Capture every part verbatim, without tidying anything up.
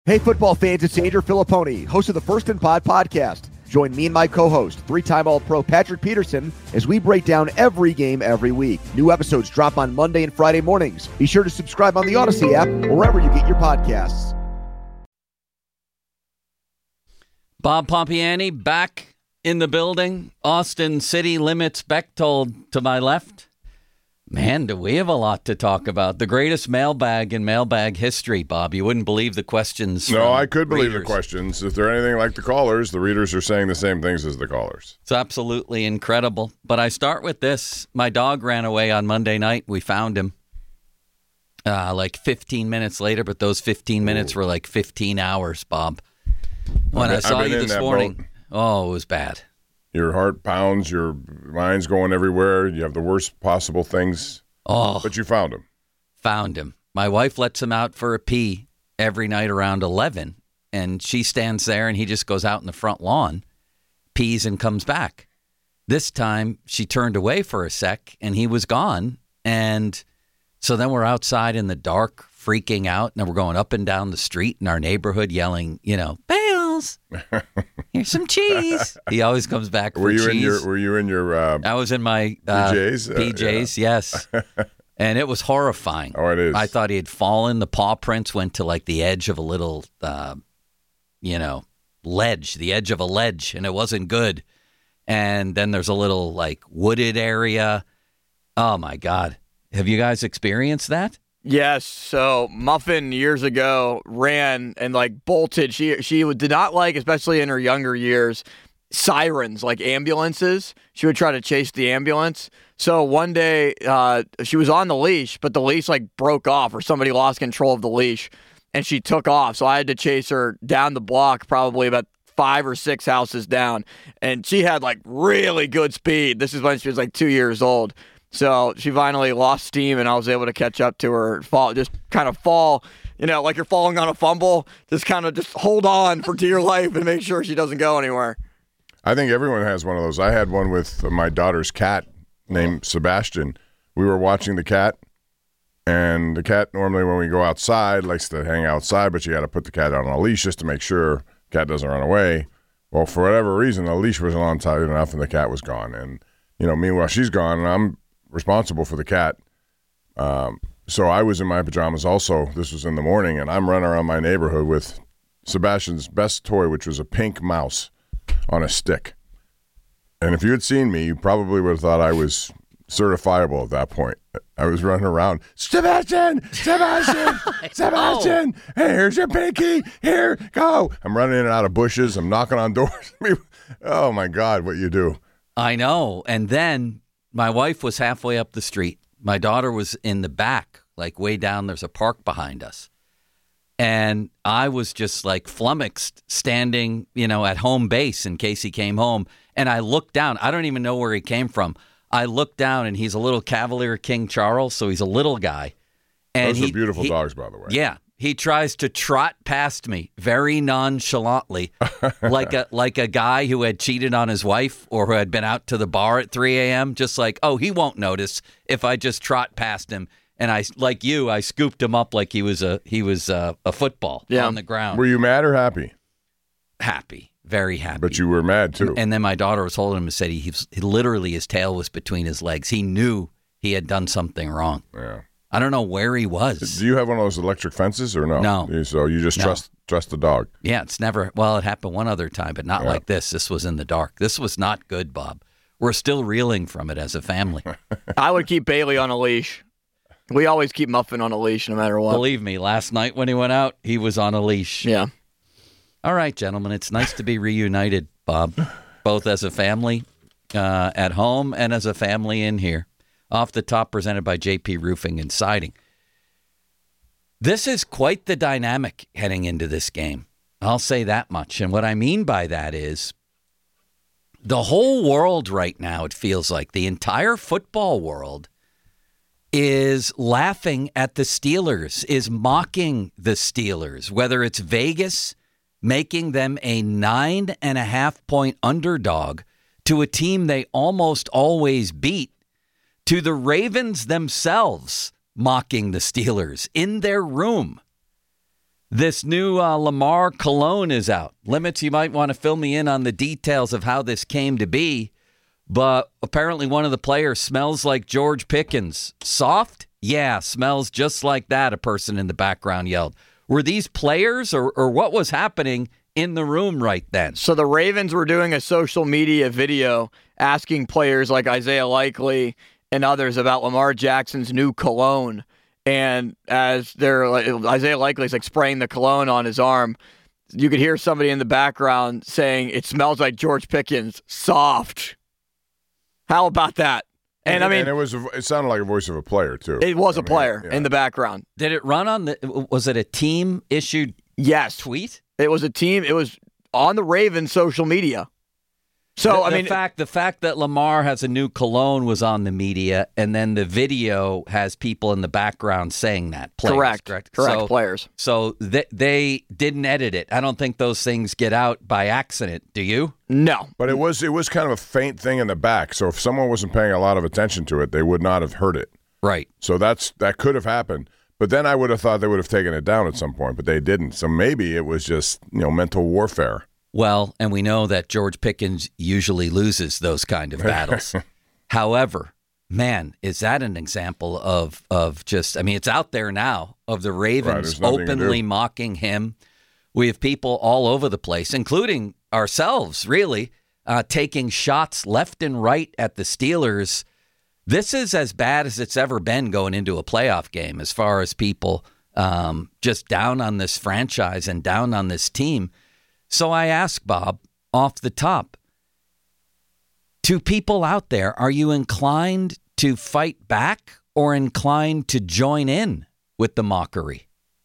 Hey, football fans, it's Andrew Filipponi, host of the First and Pod podcast. Join me and my co-host, three-time All-Pro Patrick Peterson, as we break down every game every week. New episodes drop on Monday and Friday mornings. Be sure to subscribe on the Odyssey app or wherever you get your podcasts. Bob Pompiani back in the building. Austin City Limits Bechtold to my left. Man, do we have a lot to talk about. The greatest mailbag in mailbag history, Bob. You wouldn't believe the questions. No, I could believe readers. the questions. If they're anything like the callers, the readers are saying the same things as the callers. It's absolutely incredible. But I start with this. My dog ran away on Monday night. We found him uh, like fifteen minutes later, but those fifteen minutes Ooh. were like fifteen hours, Bob. When been, I saw you this morning, boat. oh, it was bad. Your heart pounds, your mind's going everywhere. You have the worst possible things. Oh, but you found him. Found him. My wife lets him out for a pee every night around eleven, and she stands there, and he just goes out in the front lawn, pees, and comes back. This time, she turned away for a sec, and he was gone. And so then we're outside in the dark, freaking out, and we're going up and down the street in our neighborhood yelling, you know, Bales, here's some cheese. He always comes back for were you cheese. In your, were you in your uh, I was in my uh, P Js? Uh, P Js, yeah. yes. And it was horrifying. Oh, it is. I thought he had fallen. The paw prints went to like the edge of a little, uh, you know, ledge, the edge of a ledge, and it wasn't good. And then there's a little like wooded area. Oh, my God. Have you guys experienced that? Yes. So Muffin years ago ran and like bolted. She she did not like, especially in her younger years, sirens, like ambulances. She would try to chase the ambulance. So one day uh, she was on the leash, but the leash like broke off or somebody lost control of the leash and she took off. So I had to chase her down the block, probably about five or six houses down. And she had like really good speed. This is when she was like two years old. So she finally lost steam, and I was able to catch up to her, fall, just kind of fall, you know, like you're falling on a fumble, just kind of just hold on for dear life and make sure she doesn't go anywhere. I think everyone has one of those. I had one with my daughter's cat named Sebastian. We were watching the cat, and the cat normally when we go outside likes to hang outside, but you got to put the cat on a leash just to make sure the cat doesn't run away. Well, for whatever reason, the leash wasn't on tight enough, and the cat was gone. And, you know, meanwhile, she's gone, and I'm responsible for the cat. Um, so I was in my pajamas also. This was in the morning, and I'm running around my neighborhood with Sebastian's best toy, which was a pink mouse on a stick. And if you had seen me, you probably would have thought I was certifiable at that point. I was running around, Sebastian, Sebastian, Sebastian, hey, here's your pinky, here, go. I'm running in and out of bushes. I'm knocking on doors. Oh, my God, what you do. I know. And then my wife was halfway up the street. My daughter was in the back, like way down. There's a park behind us. And I was just like flummoxed standing, you know, at home base in case he came home. And I looked down. I don't even know where he came from. I looked down, and he's a little Cavalier King Charles, so he's a little guy. And Those he, are beautiful he, dogs, by the way. Yeah. He tries to trot past me very nonchalantly, like a like a guy who had cheated on his wife or who had been out to the bar at three a.m. Just like, oh, he won't notice if I just trot past him. And I, like you, I scooped him up like he was a he was a, a football yeah. on the ground. Were you mad or happy? Happy, very happy. But you were mad too. And then my daughter was holding him and said he, he, he literally his tail was between his legs. He knew he had done something wrong. Yeah. I don't know where he was. Do you have one of those electric fences or no? No. So you just no. trust trust the dog? Yeah, it's never, well, it happened one other time, but not yeah. like this. This was in the dark. This was not good, Bob. We're still reeling from it as a family. I would keep Bailey on a leash. We always keep Muffin on a leash no matter what. Believe me, last night when he went out, he was on a leash. Yeah. All right, gentlemen, it's nice to be reunited, Bob, both as a family uh, at home and as a family in here. Off the Top, presented by J P Roofing and Siding. This is quite the dynamic heading into this game. I'll say that much. And what I mean by that is the whole world right now, it feels like, the entire football world is laughing at the Steelers, is mocking the Steelers, whether it's Vegas making them a nine and a half point underdog to a team they almost always beat, to the Ravens themselves mocking the Steelers in their room. This new uh, Lamar cologne is out. Limits, you might want to fill me in on the details of how this came to be, but apparently one of the players smells like George Pickens. Soft? Yeah, smells just like that, a person in the background yelled. Were these players or, or what was happening in the room right then? So the Ravens were doing a social media video asking players like Isaiah Likely and others about Lamar Jackson's new cologne. And as they're like, Isaiah Likely's like spraying the cologne on his arm, you could hear somebody in the background saying, "It smells like George Pickens, soft." How about that? And, and I mean, and it was a, it sounded like a voice of a player too. It was I a mean, player yeah. in the background. Did it run on the? Was it a team issued? Yes, tweet. It was a team. It was on the Ravens social media. So the, I mean, the fact the fact that Lamar has a new cologne was on the media, and then the video has people in the background saying that. Players, correct, correct, correct. So, players. So they, they didn't edit it. I don't think those things get out by accident. Do you? No, But it was it was kind of a faint thing in the back. So if someone wasn't paying a lot of attention to it, they would not have heard it. Right. So that's that could have happened. But then I would have thought they would have taken it down at some point, but they didn't. So maybe it was just, you know, mental warfare. Well, and we know that George Pickens usually loses those kind of battles. However, man, is that an example of of just, I mean, it's out there now of the Ravens Right, openly mocking him. We have people all over the place, including ourselves, really, uh, taking shots left and right at the Steelers. This is as bad as it's ever been going into a playoff game as far as people um, just down on this franchise and down on this team. So I ask Bob off the top, to people out there, are you inclined to fight back or inclined to join in with the mockery?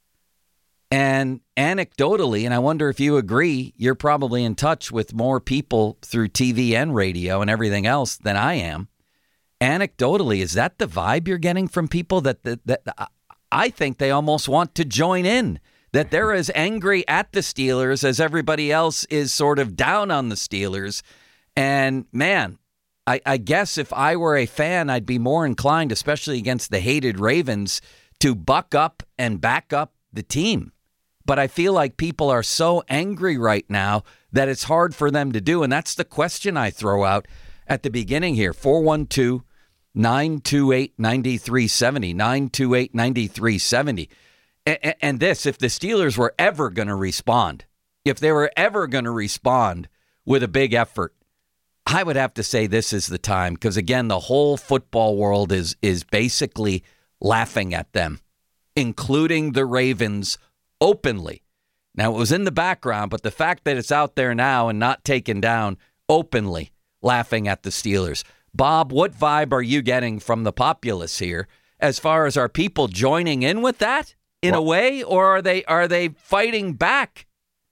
And anecdotally, and I wonder if you agree, you're probably in touch with more people through T V and radio and everything else than I am. Anecdotally, is that the vibe you're getting from people that, that, that I think they almost want to join in? That they're as angry at the Steelers as everybody else is sort of down on the Steelers. And, man, I, I guess if I were a fan, I'd be more inclined, especially against the hated Ravens, to buck up and back up the team. But I feel like people are so angry right now that it's hard for them to do. And that's the question I throw out at the beginning here. four one two, nine two eight, nine three seven zero, nine two eight, nine three seven zero. And this, if the Steelers were ever going to respond, if they were ever going to respond with a big effort, I would have to say this is the time. Because, again, the whole football world is is basically laughing at them, including the Ravens openly. Now, it was in the background, but the fact that it's out there now and not taken down, openly laughing at the Steelers. Bob, what vibe are you getting from the populace here as far as are people joining in with that? In well, a way, or are they are they fighting back?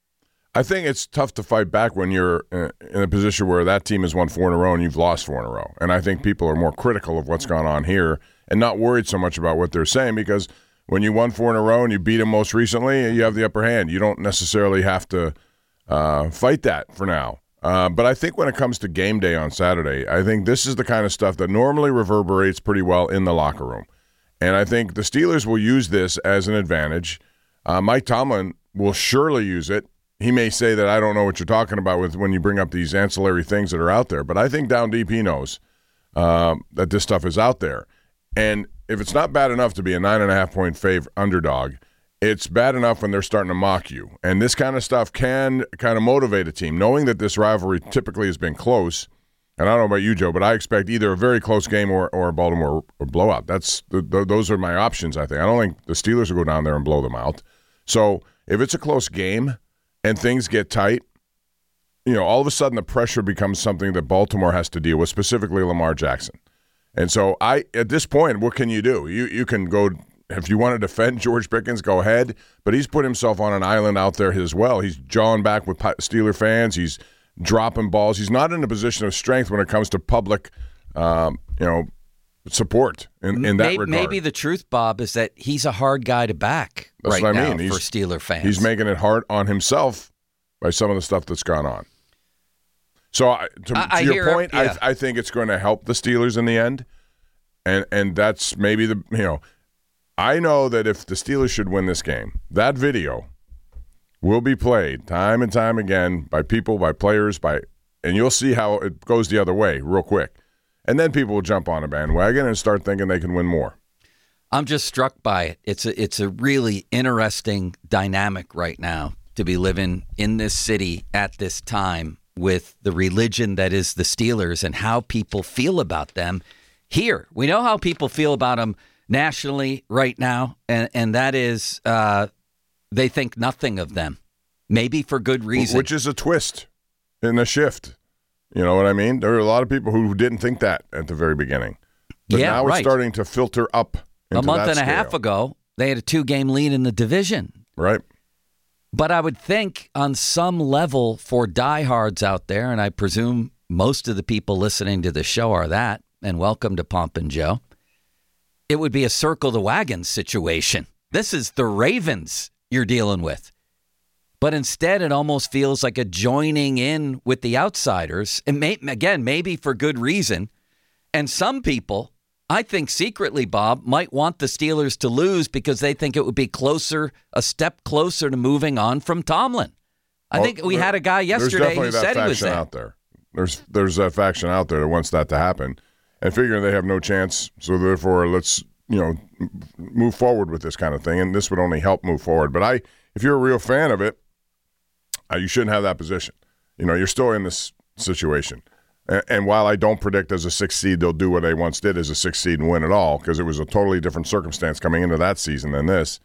I think it's tough to fight back when you're in a position where that team has won four in a row and you've lost four in a row. And I think people are more critical of what's gone on here and not worried so much about what they're saying, because when you won four in a row and you beat them most recently, you have the upper hand. You don't necessarily have to uh, fight that for now. Uh, but I think when it comes to game day on Saturday, I think this is the kind of stuff that normally reverberates pretty well in the locker room. And I think the Steelers will use this as an advantage. Uh, Mike Tomlin will surely use it. He may say that I don't know what you're talking about with when you bring up these ancillary things that are out there, but I think down deep he knows uh, that this stuff is out there. And if it's not bad enough to be a nine and a half point fav underdog, it's bad enough when they're starting to mock you. And this kind of stuff can kind of motivate a team, knowing that this rivalry typically has been close. And I don't know about you, Joe, but I expect either a very close game or, or a Baltimore or blowout. That's the, the, those are my options, I think. I don't think the Steelers will go down there and blow them out. So if it's a close game and things get tight, you know, all of a sudden the pressure becomes something that Baltimore has to deal with, specifically Lamar Jackson. And so I, at this point, what can you do? You you can go, if you want to defend George Pickens, go ahead. But he's put himself on an island out there as well. He's jawing back with Steeler fans. He's dropping balls. He's not in a position of strength when it comes to public, um, you know, support in, in that maybe, regard. Maybe the truth, Bob, is that he's a hard guy to back That's right what I now mean. He's, for Steeler fans. He's making it hard on himself by some of the stuff that's gone on. So I, to, I, to I your hear, point, yeah. I, I think it's going to help the Steelers in the end, and and that's maybe the you know, I know that if the Steelers should win this game, that video will be played time and time again by people, by players, by, and you'll see how it goes the other way real quick. And then people will jump on a bandwagon and start thinking they can win more. I'm just struck by it. It's a, it's a really interesting dynamic right now to be living in this city at this time with the religion that is the Steelers and how people feel about them here. We know how people feel about them nationally right now, and, and that is uh, they think nothing of them, maybe for good reason. Which is a twist in the shift. You know what I mean? There are a lot of people who didn't think that at the very beginning. But yeah, now right. it's starting to filter up into a month that and a scale. half ago, they had a two-game lead in the division. Right. But I would think on some level for diehards out there, and I presume most of the people listening to the show are that, and welcome to Pomp and Joe, it would be a circle the wagons situation. This is the Ravens you're dealing with. But instead, it almost feels like a joining in with the outsiders. And may, again, maybe for good reason. And some people, I think secretly, Bob, might want the Steelers to lose because they think it would be closer, a step closer to moving on from Tomlin. I well, think we there, had a guy yesterday who that said he was faction there. out there. There's there's that faction out there that wants that to happen, and figuring they have no chance. So therefore, let's you know move forward with this kind of thing, and this would only help move forward. But I, if you're a real fan of it, uh, you shouldn't have that position. You know, you're still in this situation. And, and while I don't predict as a sixth seed they'll do what they once did as a sixth seed and win it all, because it was a totally different circumstance coming into that season than this.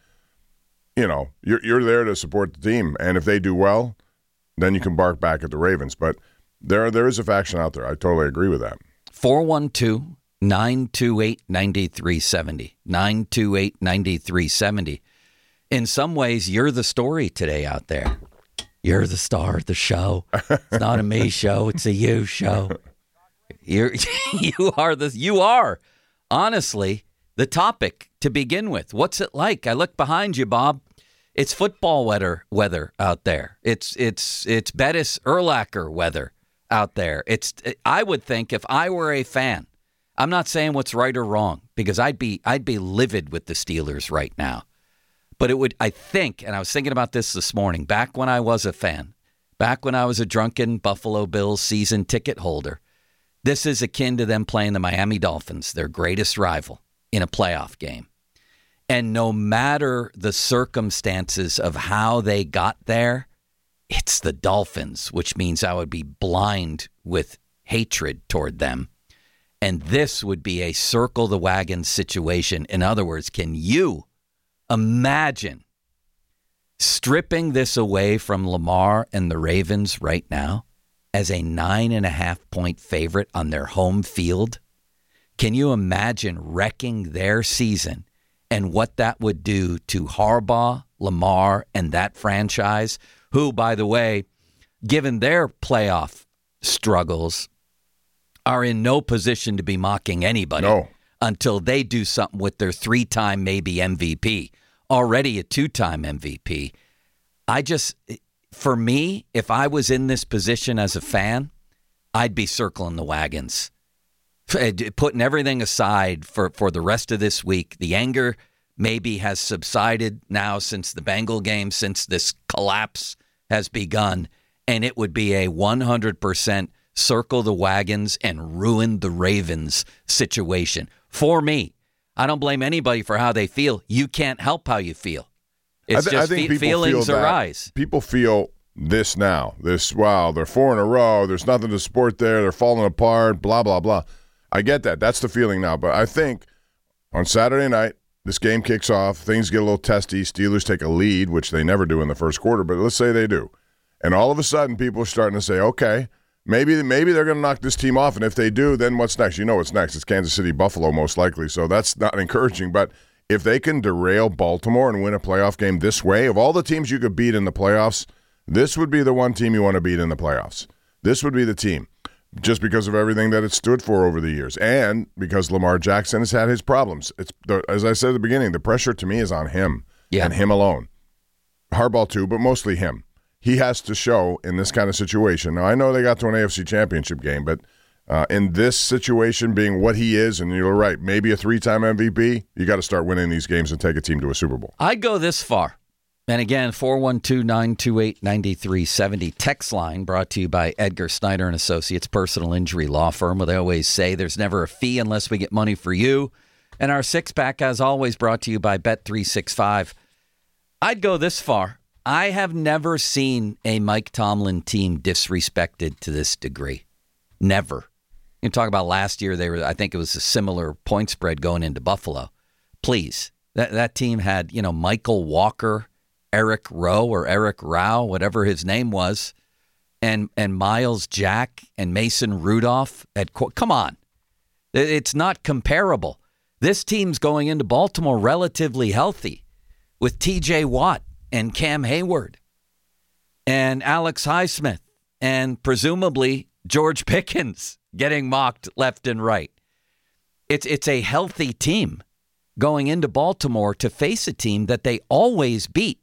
You know, you're you're there to support the team, and if they do well, then you can bark back at the Ravens. But there there is a faction out there. I totally agree with that. four one two, nine two eight, nine three seven zero. nine two eight, nine three seven zero. In some ways, you're the story today out there. You're the star of the show. It's not a me show. It's a you show. You're, you are the, you are, honestly, the topic to begin with. What's it like? I look behind you, Bob. It's football weather weather out there. It's it's it's Bettis Urlacher weather out there. It's I would think if I were a fan, I'm not saying what's right or wrong because I'd be I'd be livid with the Steelers right now. But it would, I think, and I was thinking about this this morning, back when I was a fan, back when I was a drunken Buffalo Bills season ticket holder, this is akin to them playing the Miami Dolphins, their greatest rival, in a playoff game. And no matter the circumstances of how they got there, it's the Dolphins, which means I would be blind with hatred toward them. And this would be a circle the wagon situation. In other words, can you imagine stripping this away from Lamar and the Ravens right now as a nine and a half point favorite on their home field? Can you imagine wrecking their season and what that would do to Harbaugh, Lamar, and that franchise, who, by the way, given their playoff struggles, are in no position to be mocking anybody No. until they do something with their three-time maybe M V P, already a two-time M V P. I just, for me, if I was in this position as a fan, I'd be circling the wagons, putting everything aside for, for the rest of this week. The anger maybe has subsided now since the Bengal game, since this collapse has begun, and it would be a one hundred percent circle the wagons and ruin the Ravens situation. For me, I don't blame anybody for how they feel. You can't help how you feel. It's I th- just I think fe- people feelings feel that. arise. People feel this now. This, wow, they're four in a row. There's nothing to support there. They're falling apart, blah, blah, blah. I get that. That's the feeling now. But I think on Saturday night, this game kicks off. Things get a little testy. Steelers take a lead, which they never do in the first quarter, but let's say they do. And all of a sudden, people are starting to say, okay, maybe maybe they're going to knock this team off. And if they do, then what's next? You know what's next. It's Kansas City, Buffalo, most likely. So that's not encouraging. But if they can derail Baltimore and win a playoff game this way, of all the teams you could beat in the playoffs, this would be the one team you want to beat in the playoffs. This would be the team, just because of everything that it stood for over the years, and because Lamar Jackson has had his problems. It's the, as I said at the beginning, the pressure to me is on him Yeah. and him alone. Harbaugh too, but mostly him. He has to show in this kind of situation. Now, I know they got to an A F C championship game, but uh, in this situation, being what he is, and you're right, maybe a three-time M V P, you got to start winning these games and take a team to a Super Bowl. I'd go this far. And again, four one two, nine two eight, nine three seven zero. Text line brought to you by Edgar Snyder and Associates, personal injury law firm, where they always say there's never a fee unless we get money for you. And our six-pack, as always, brought to you by Bet three sixty-five. I'd go this far. I have never seen a Mike Tomlin team disrespected to this degree. Never. You talk about last year, they were. I think it was a similar point spread going into Buffalo. Please. That, that team had, you know, Michael Walker, Eric Rowe or Eric Rao, whatever his name was, and and Miles Jack and Mason Rudolph. At come on, it's not comparable. This team's going into Baltimore relatively healthy with T J Watt and Cam Hayward and Alex Highsmith and presumably George Pickens getting mocked left and right. It's it's a healthy team going into Baltimore to face a team that they always beat.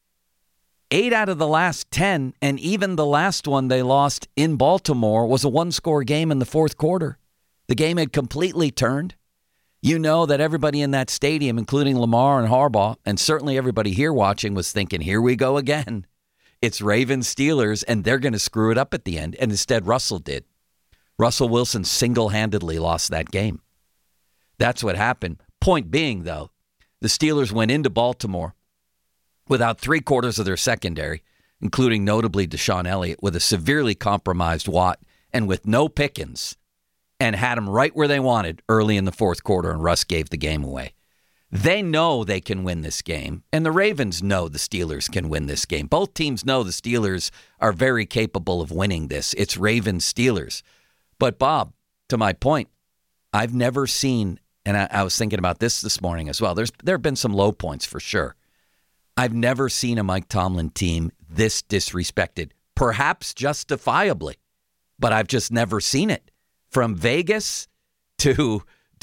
Eight out of the last ten, and even the last one they lost in Baltimore was a one-score game in the fourth quarter. The game had completely turned. You know that everybody in that stadium, including Lamar and Harbaugh, and certainly everybody here watching, was thinking, here we go again. It's Ravens Steelers, and they're going to screw it up at the end. And instead, Russell did. Russell Wilson single-handedly lost that game. That's what happened. Point being, though, the Steelers went into Baltimore without three quarters of their secondary, including notably Deshaun Elliott, with a severely compromised Watt and with no Pickens, and had them right where they wanted early in the fourth quarter, and Russ gave the game away. They know they can win this game, and the Ravens know the Steelers can win this game. Both teams know the Steelers are very capable of winning this. It's Ravens-Steelers. But, Bob, to my point, I've never seen, and I, I was thinking about this this morning as well, There's there have been some low points for sure. I've never seen a Mike Tomlin team this disrespected, perhaps justifiably, but I've just never seen it. From Vegas to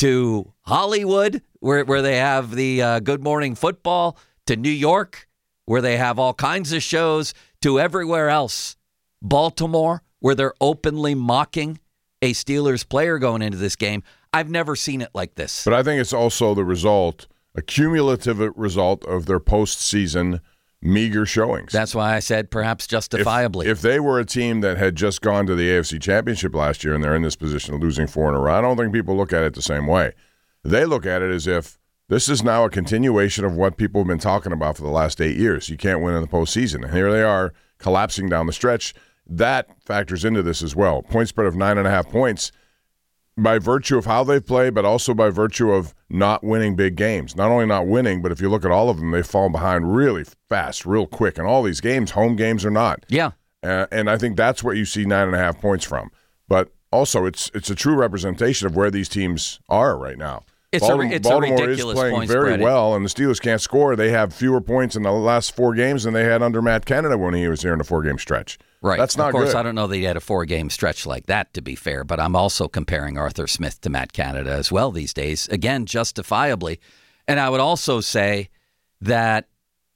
to Hollywood, where where they have the uh, Good Morning Football, to New York, where they have all kinds of shows, to everywhere else. Baltimore, where they're openly mocking a Steelers player going into this game. I've never seen it like this. But I think it's also the result, a cumulative result of their postseason meager showings. That's why I said perhaps justifiably. If, if they were a team that had just gone to the A F C Championship last year and they're in this position of losing four in a row, I don't think people look at it the same way. They look at it as if this is now a continuation of what people have been talking about for the last eight years. You can't win in the postseason. And here they are collapsing down the stretch. That factors into this as well. Point spread of nine and a half points by virtue of how they've played, but also by virtue of not winning big games. Not only not winning, but if you look at all of them, they've fallen behind really fast, real quick. And all these games, home games or not. Yeah. Uh, and I think that's where you see nine and a half points from. But also, it's it's a true representation of where these teams are right now. It's Baltimore, a, it's Baltimore a ridiculous is playing point very spread. well, and the Steelers can't score. They have fewer points in the last four games than they had under Matt Canada when he was here in a four-game stretch. Right. That's not good. Of course, good. I don't know that he had a four-game stretch like that, to be fair, but I'm also comparing Arthur Smith to Matt Canada as well these days, again, justifiably. And I would also say that,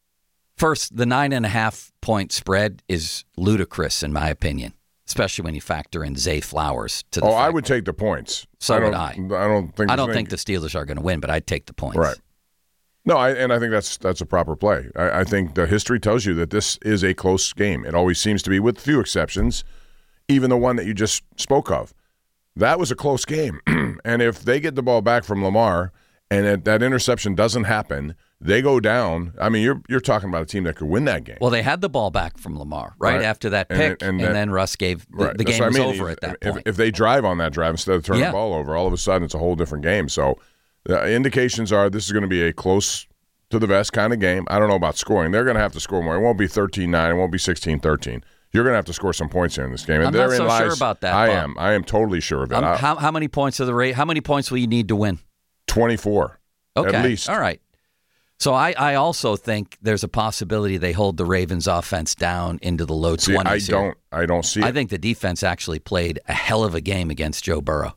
first, the nine-and-a-half point spread is ludicrous, in my opinion, especially when you factor in Zay Flowers. To the oh, fact I would take the points. So I would don't, I. I don't think. I don't think the Steelers are going to win, but I'd take the points. Right. No, I, and I think that's that's a proper play. I, I think the history tells you that this is a close game. It always seems to be, with few exceptions, even the one that you just spoke of. That was a close game. And if they get the ball back from Lamar and it, that interception doesn't happen, they go down. I mean, you're you're talking about a team that could win that game. Well, they had the ball back from Lamar right, Right. after that And- pick, and and, that- then Russ gave the, Right. the That's game what was I mean. over If- at that if, point. If they drive on that drive instead of turning Yeah. the ball over, all of a sudden it's a whole different game. So the indications are this is going to be a close to the vest kind of game. I don't know about scoring. They're going to have to score more. It won't be thirteen nine. It won't be sixteen thirteen. You're going to have to score some points here in this game. And I'm not therein so lies, sure about that, I Bob. am. I am totally sure of it. Um, I- how, how many points of the rate? How many points will you need to win? twenty-four. Okay, At least. all right. So I, I also think there's a possibility they hold the Ravens offense down into the low See, twenties. I don't. I don't see I it. think the defense actually played a hell of a game against Joe Burrow.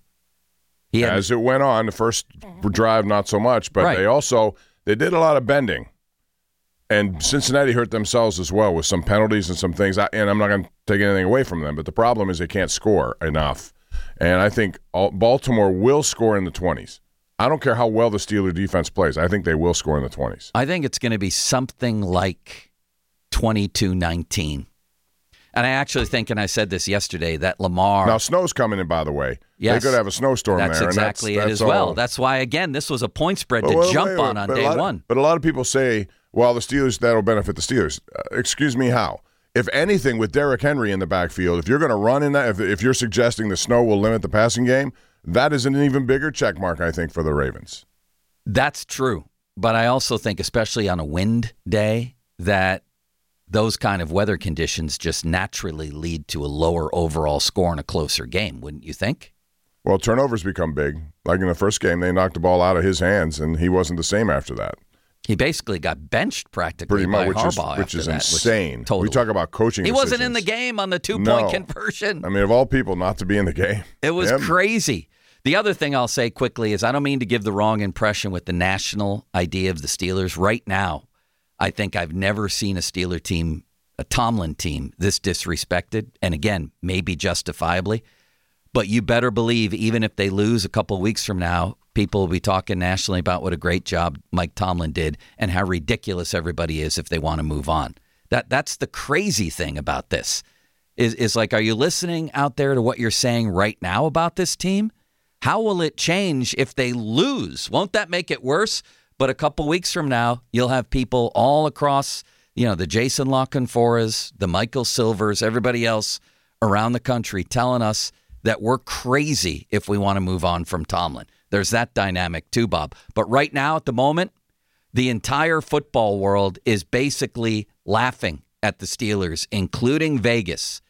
He had, As it went on, the first drive, not so much, but Right. they also they did a lot of bending. And Cincinnati hurt themselves as well with some penalties and some things. I, and I'm not going to take anything away from them, but the problem is they can't score enough. And I think all, Baltimore will score in the twenties. I don't care how well the Steeler defense plays. I think they will score in the twenties. I think it's going to be something like twenty-two nineteen. And I actually think, and I said this yesterday, that Lamar... Now, snow's coming in, by the way. Yes, they could have a snowstorm that's there. Exactly and that's exactly it that's as all. well. That's why, again, this was a point spread to well, jump wait, wait, on on but a day lot, one. But a lot of people say, well, the Steelers, that'll benefit the Steelers. Uh, excuse me, how? If anything, with Derrick Henry in the backfield, if you're going to run in that, if, if you're suggesting the snow will limit the passing game, that is an even bigger check mark, I think, for the Ravens. That's true. But I also think, especially on a wind day, that those kind of weather conditions just naturally lead to a lower overall score and a closer game, wouldn't you think? Well, turnovers become big. Like in the first game, they knocked the ball out of his hands, and he wasn't the same after that. He basically got benched practically Pretty much, by which is, Harbaugh which is after that, insane. which totally, we talk about coaching He wasn't in decisions. the game on the two-point No. conversion. I mean, of all people, not to be in the game. It was Him. crazy. The other thing I'll say quickly is I don't mean to give the wrong impression with the national idea of the Steelers. Right now, I think I've never seen a Steeler team, a Tomlin team, this disrespected. And again, maybe justifiably. But you better believe even if they lose a couple of weeks from now, people will be talking nationally about what a great job Mike Tomlin did and how ridiculous everybody is if they want to move on. That That's the crazy thing about this. Is, is like, are you listening out there to what you're saying right now about this team? How will it change if they lose? Won't that make it worse? But a couple weeks from now, you'll have people all across, you know, the Jason La Canforas, the Michael Silvers, everybody else around the country telling us that we're crazy if we want to move on from Tomlin. There's that dynamic too, Bob. But right now, at the moment, the entire football world is basically laughing at the Steelers, including Vegas.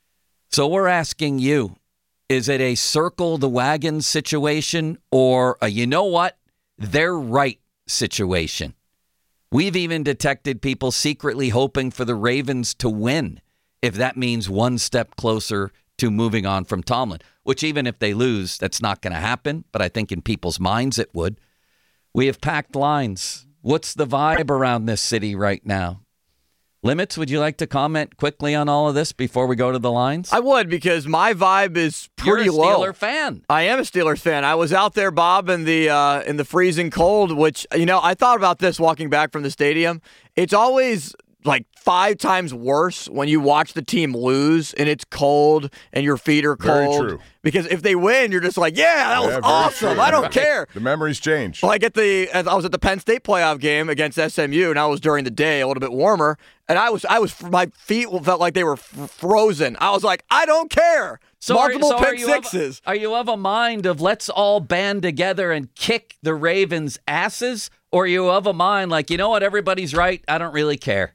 So we're asking you, is it a circle the wagon situation or a, you know what, they're right situation? We've even detected people secretly hoping for the Ravens to win, if that means one step closer to moving on from Tomlin, which even if they lose, that's not going to happen. But I think in people's minds it would. We have packed lines. What's the vibe around this city right now? Limits, would you like to comment quickly on all of this before we go to the lines? I would, because my vibe is pretty You're a low. Steeler fan. I am a Steelers fan. I was out there, Bob, in the uh, in the freezing cold, which, you know, I thought about this walking back from the stadium. It's always like five times worse when you watch the team lose and it's cold and your feet are Very cold. true. Because if they win, you're just like, yeah, that was Yeah, very awesome. true. I don't Right. care. The memories change. Like at the, as I was at the Penn State playoff game against S M U, and I was during the day, a little bit warmer, and I was, I was, my feet felt like they were f- frozen. I was like, I don't care. So Multiple are, so pick are you sixes. Of, are you of a mind of let's all band together and kick the Ravens' asses? Or are you of a mind like, you know what, everybody's right, I don't really care?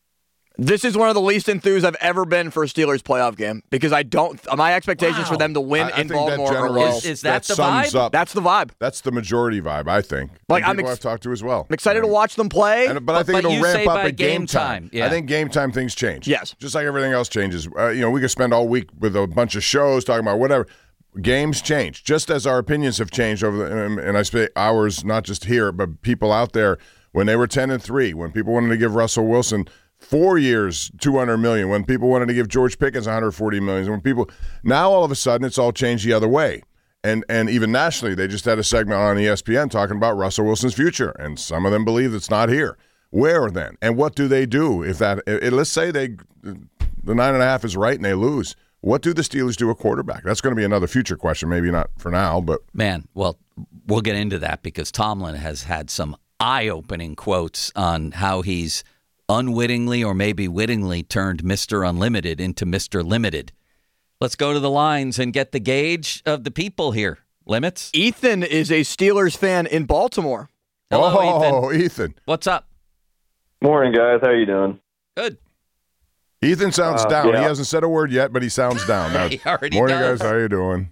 This is one of the least enthused I've ever been for a Steelers playoff game because I don't. My expectations Wow. for them to win I- I in think that Baltimore are generally- low. Is, is that, the sums vibe? up. That's the vibe. That's the majority vibe, I think. Like, And I'm people ex- I've talked to as well. I'm excited to watch them play. And, but, I But- think but it'll you ramp say up by at game game time. time. Yeah. I think game time things change. Yes. Just like everything else changes. Uh, you know, we could spend all week with a bunch of shows talking about whatever. Games change, just as our opinions have changed over the. And, and I say ours, not just here, but people out there when they were ten and three, when people wanted to give Russell Wilson four years, two hundred million, when people wanted to give George Pickens one hundred forty million, when people now all of a sudden it's all changed the other way. And and even nationally, they just had a segment on E S P N talking about Russell Wilson's future, and some of them believe it's not here. Where then? And what do they do if that? If, let's say they the nine and a half is right and they lose. What do the Steelers do at quarterback? That's going to be another future question. Maybe not for now, but Man, well, we'll get into that because Tomlin has had some eye-opening quotes on how he's unwittingly or maybe wittingly turned Mister Unlimited into Mister Limited. Let's go to the lines and get the gauge of the people here. Limits? Ethan is a Steelers fan in Baltimore. Hello, oh, Ethan. Ethan. What's up? Morning, guys. How you doing? Good. Ethan sounds Uh, down. yeah. He hasn't said a word yet, but he sounds down. Now, He already morning, does. guys. How you doing?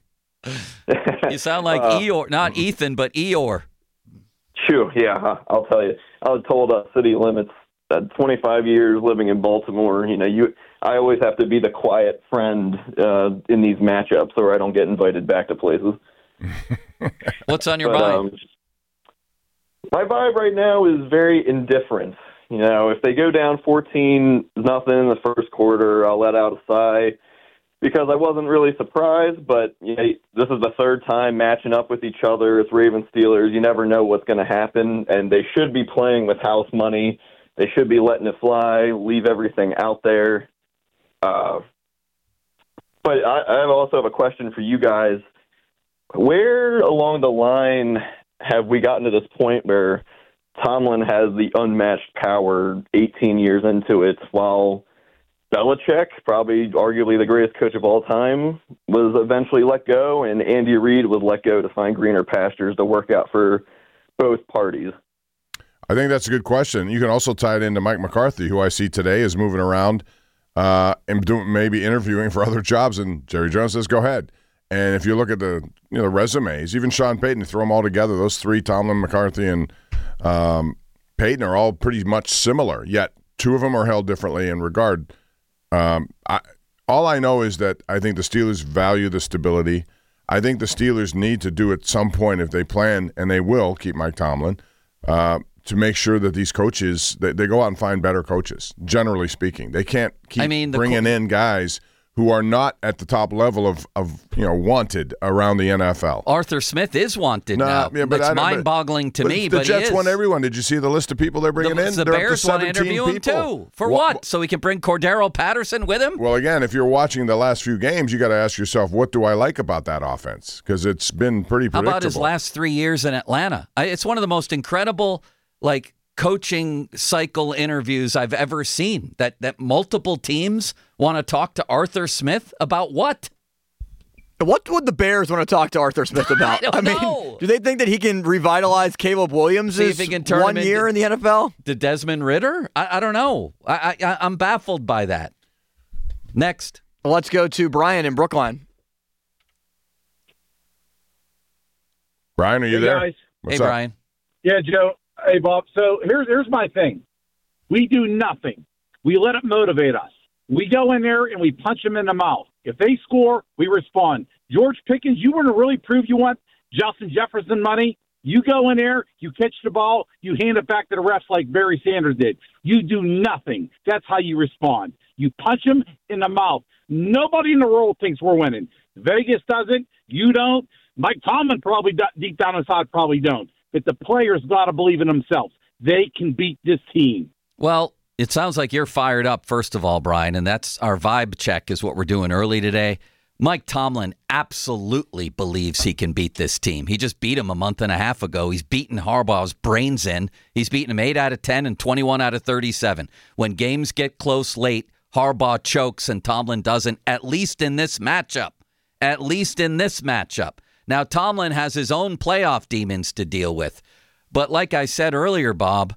You sound like Uh, Eeyore, not Ethan, but Eeyore. Shoo, yeah, huh, I'll tell you. I was told uh, city limits. Uh, twenty-five years living in Baltimore. You know, you. I always have to be the quiet friend uh, in these matchups, or I don't get invited back to places. What's on your But, mind? um, my vibe right now is very indifferent. You know, if they go down fourteen nothing in the first quarter, I'll let out a sigh because I wasn't really surprised. But you know, this is the third time matching up with each other. It's Ravens Steelers. You never know what's going to happen, and they should be playing with house money. They should be letting it fly, leave everything out there. Uh, but I, I also have a question for you guys. Where along the line have we gotten to this point where Tomlin has the unmatched power eighteen years into it, while Belichick, probably arguably the greatest coach of all time, was eventually let go, and Andy Reid was let go to find greener pastures to work out for both parties? I think that's a good question. You can also tie it into Mike McCarthy, who I see today is moving around uh, and doing, maybe interviewing for other jobs, and Jerry Jones says, go ahead. And if you look at the you know the resumes, even Sean Payton, you throw them all together, those three, Tomlin, McCarthy, and um, Payton, are all pretty much similar, yet two of them are held differently in regard. Um, I, all I know is that I think the Steelers value the stability. I think the Steelers need to do at some point, if they plan, and they will keep Mike Tomlin, uh, to make sure that these coaches, they, they go out and find better coaches, generally speaking. They can't keep I mean, bringing co- in guys who are not at the top level of, of you know wanted around the N F L. Arthur Smith is wanted No, now. yeah, but It's I don't- but- mind-boggling to but me, the but Jets he is. want everyone. Did you see the list of people they're bringing the, in? The They're up Bears to want to seventeen interview him people. too. For Wha- what? So he can bring Cordero Patterson with him? Well, again, if you're watching the last few games, you got to ask yourself, what do I like about that offense? Because it's been pretty How predictable. about his last three years in Atlanta? I, it's one of the most incredible, like, coaching cycle interviews I've ever seen. That that multiple teams want to talk to Arthur Smith about what? What would the Bears want to talk to Arthur Smith about? I don't mean, know. do they think that he can revitalize Caleb Williams' See if he can turn one him year into- in the N F L? To Desmond Ritter? I, I don't know. I, I I'm baffled by that. Next. Let's go to Brian in Brookline. Brian, are you Hey, there? guys. What's hey, up? Brian. Yeah, Joe. Hey, Bob. So here's here's my thing. We do nothing. We let it motivate us. We go in there and we punch them in the mouth. If they score, we respond. George Pickens, you want to really prove you want Justin Jefferson money? You go in there, you catch the ball, you hand it back to the refs like Barry Sanders did. You do nothing. That's how you respond. You punch them in the mouth. Nobody in the world thinks we're winning. Vegas doesn't. You don't. Mike Tomlin probably do- deep down inside probably don't. But the players got to believe in themselves. They can beat this team. Well, it sounds like you're fired up, first of all, Brian, and that's our vibe check is what we're doing early today. Mike Tomlin absolutely believes he can beat this team. He just beat him a month and a half ago. He's beaten Harbaugh's brains in. He's beaten him eight out of ten and twenty-one out of thirty-seven. When games get close late, Harbaugh chokes and Tomlin doesn't, at least in this matchup. At least in this matchup. Now, Tomlin has his own playoff demons to deal with. But like I said earlier, Bob,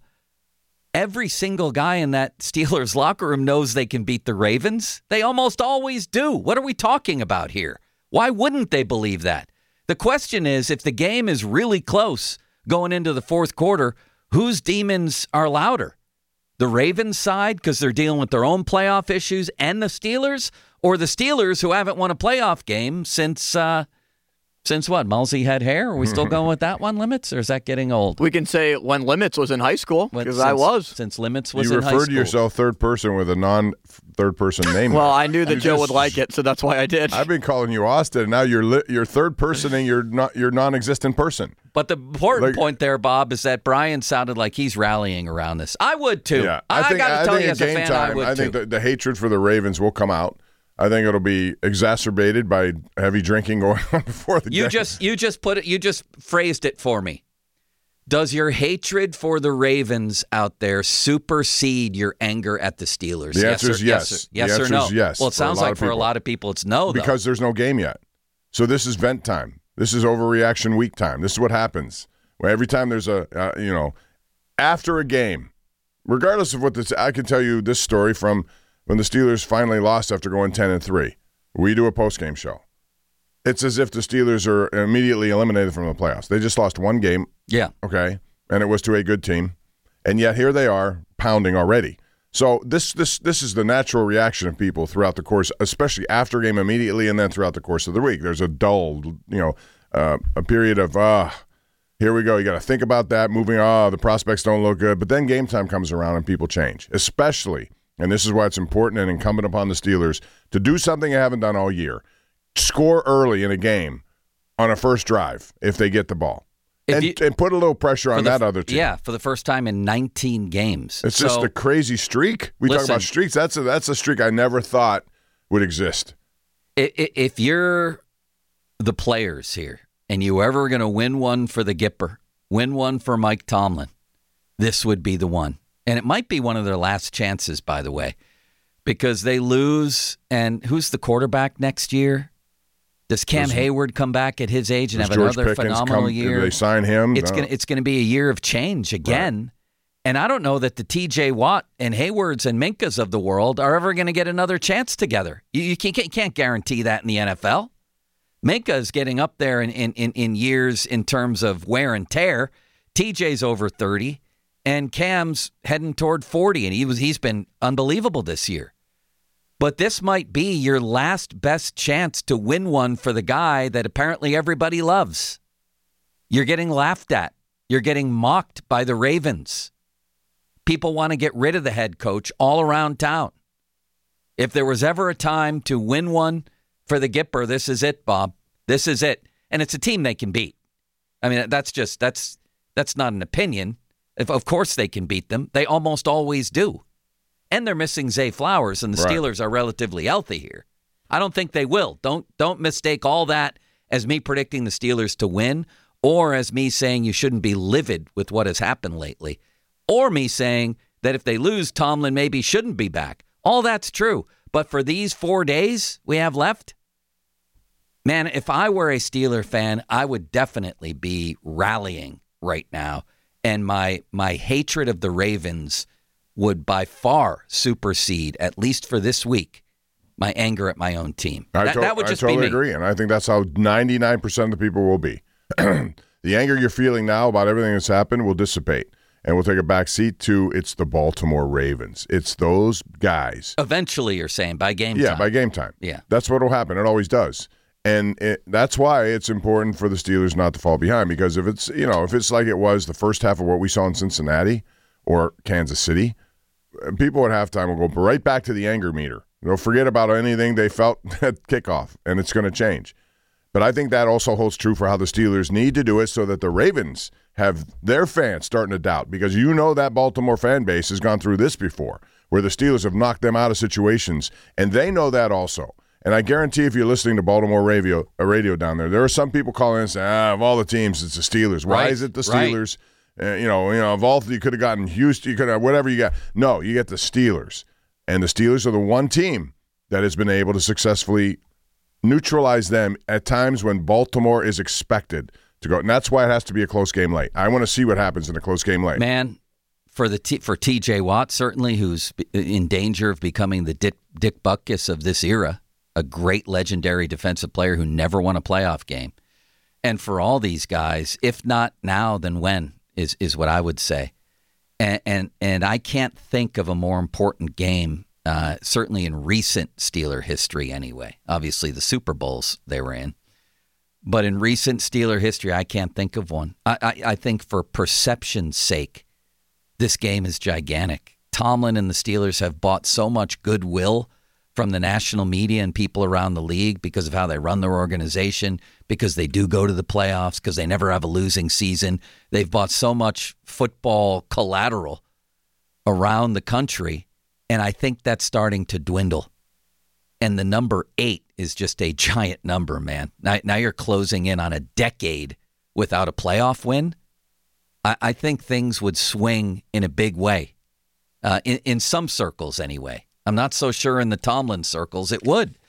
every single guy in that Steelers locker room knows they can beat the Ravens. They almost always do. What are we talking about here? Why wouldn't they believe that? The question is, if the game is really close going into the fourth quarter, whose demons are louder? The Ravens side, because they're dealing with their own playoff issues, and the Steelers? Or the Steelers, who haven't won a playoff game since, uh, since what, Mulsey had hair? Are we still going with that one, Limits, or is that getting old? We can say when Limits was in high school, What, because since- I was. Since Limits was You in high referred school. to yourself third person with a non-third person name. Well, I knew that You Joe just- would like it, so that's why I did. I've been calling you Austin, and now you're li- you're third personing your not your non-existent person. But the important Like- point there, Bob, is that Brian sounded like he's rallying around this. I would too. Yeah, I, think, got to I tell think you, at as a game fan, time, I would I think too. the, the hatred for the Ravens will come out. I think it'll be exacerbated by heavy drinking going on before the you game. just you just put it. You just phrased it for me. Does your hatred for the Ravens out there supersede your anger at the Steelers? The answer yes is or, yes. Yes, or, The yes or answer no? is yes Well, it for a sounds lot like of for a people. lot of people, it's no. Though. because there's no game yet. So this is vent time. This is overreaction week time. This is what happens. Well, every time there's a, uh, you know, after a game, regardless of what this, I can tell you this story from when the Steelers finally lost after going ten and three. We do a post-game show. It's as if the Steelers are immediately eliminated from the playoffs. They just lost one game, Yeah. okay, and it was to a good team, and yet here they are pounding already. So this this this is the natural reaction of people throughout the course, especially after game immediately, and then throughout the course of the week. There's a dull, you know, uh, a period of ah, uh, here we go. You got to think about that. Moving, ah, oh, the prospects don't look good, but then game time comes around and people change, especially. And this is why it's important and incumbent upon the Steelers to do something they haven't done all year. Score early in a game on a first drive if they get the ball. If and, you, and put a little pressure on the, that other team. Yeah, for the first time in nineteen games. It's so, just a crazy streak. We listen, talk about streaks. That's a, that's a streak I never thought would exist. If you're the players here and you ever going to win one for the Gipper, win one for Mike Tomlin, this would be the one. And it might be one of their last chances, by the way, because they lose. And who's the quarterback next year? Does Cam Does, Hayward come back at his age and have George another Pickens phenomenal come, year? Do they sign him? It's no. gonna it's gonna be a year of change again. Right. And I don't know that the T J Watt and Haywards and Minkas of the world are ever going to get another chance together. You, you can't, can't guarantee that in the N F L. Minka is getting up there in, in, in, in years in terms of wear and tear. T J's over thirty, and Cam's heading toward forty, and he was he's been unbelievable this year. But this might be your last best chance to win one for the guy that apparently everybody loves. You're getting laughed at. You're getting mocked by the Ravens. People want to get rid of the head coach all around town. If there was ever a time to win one for the Gipper, this is it, Bob. This is it. And it's a team they can beat. I mean, that's just, that's that's not an opinion. If, of course they can beat them. They almost always do. And they're missing Zay Flowers, and the right. Steelers are relatively healthy here. I don't think they will. Don't don't mistake all that as me predicting the Steelers to win, or as me saying you shouldn't be livid with what has happened lately, or me saying that if they lose, Tomlin maybe shouldn't be back. All that's true. But for these four days we have left, man, if I were a Steeler fan, I would definitely be rallying right now. And my my hatred of the Ravens would by far supersede, at least for this week, my anger at my own team. I, that, to- that would just I totally be me. agree, and I think that's how ninety-nine percent of the people will be. The anger you're feeling now about everything that's happened will dissipate, and we'll take a back seat to it's the Baltimore Ravens. It's those guys. Eventually, you're saying, by game yeah, time. by game time. Yeah. That's what will happen. It always does. And it, that's why it's important for the Steelers not to fall behind, because if it's, you know, if it's like it was the first half of what we saw in Cincinnati or Kansas City, people at halftime will go right back to the anger meter. They'll forget about anything they felt at kickoff, and it's going to change. But I think that also holds true for how the Steelers need to do it so that the Ravens have their fans starting to doubt, because you know that Baltimore fan base has gone through this before, where the Steelers have knocked them out of situations, and they know that also. And I guarantee if you're listening to Baltimore radio, uh, radio down there, there are some people calling and saying, ah, of all the teams, it's the Steelers. Why right, is it the right. Steelers? Uh, you know, you know, of all you could have gotten Houston, you could have whatever you got. No, you get the Steelers, and the Steelers are the one team that has been able to successfully neutralize them at times when Baltimore is expected to go, and that's why it has to be a close game late. I want to see what happens in a close game late. Man, for the T- for T J Watt, certainly, who's in danger of becoming the Dick, Dick Butkus of this era, a great legendary defensive player who never won a playoff game, and for all these guys, if not now, then when? Is is what I would say, and and, and I can't think of a more important game, uh, certainly in recent Steeler history. Anyway, obviously the Super Bowls they were in, but in recent Steeler history, I can't think of one. I I, I think for perception's sake, this game is gigantic. Tomlin and the Steelers have bought so much goodwill from the national media and people around the league because of how they run their organization, because they do go to the playoffs, because they never have a losing season. They've bought so much football collateral around the country, and I think that's starting to dwindle. And the number eight is just a giant number, man. Now, now you're closing in on a decade without a playoff win. I, I think things would swing in a big way, uh, in, in some circles anyway. I'm not so sure in the Tomlin circles it would.